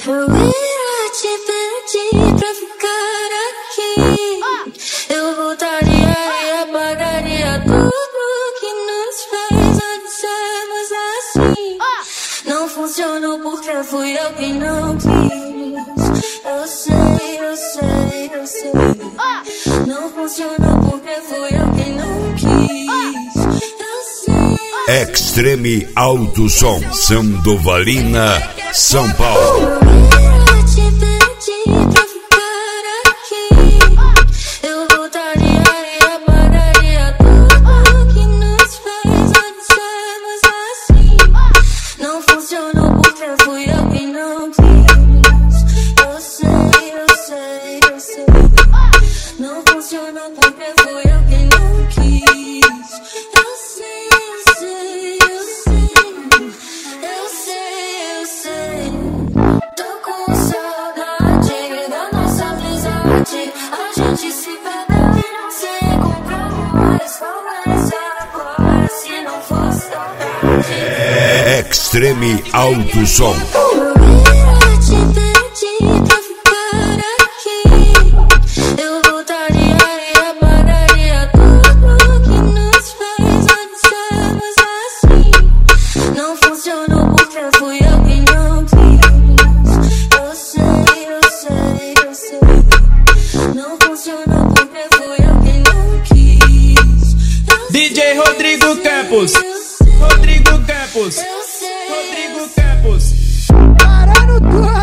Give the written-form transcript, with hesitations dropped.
Eu ia te pedir pra ficar aqui. Eu voltaria e apagaria tudo que nos fez antes sermos assim. Não funcionou porque fui eu que não quis. Eu sei, eu sei, eu sei. Não funcionou porque fui eu que não quis. Eu sei. Extreme Alto Som, Sandovalina, São Paulo. A gente se perdeu e não se encontrou mais. Talvez agora, se não fosse saudade. Extreme Alto Som. Eu ia te pedir pra ficar aqui. Eu voltaria e apagaria tudo que nos fez antes sermos assim. Não funcionou porque fui eu que não quis. Eu sei, eu sei, eu sei. Não funcionou porque fui eu que não quis. DJ Rodrigo Campos. Rodrigo Campos. Rodrigo Campos. Parando tudo.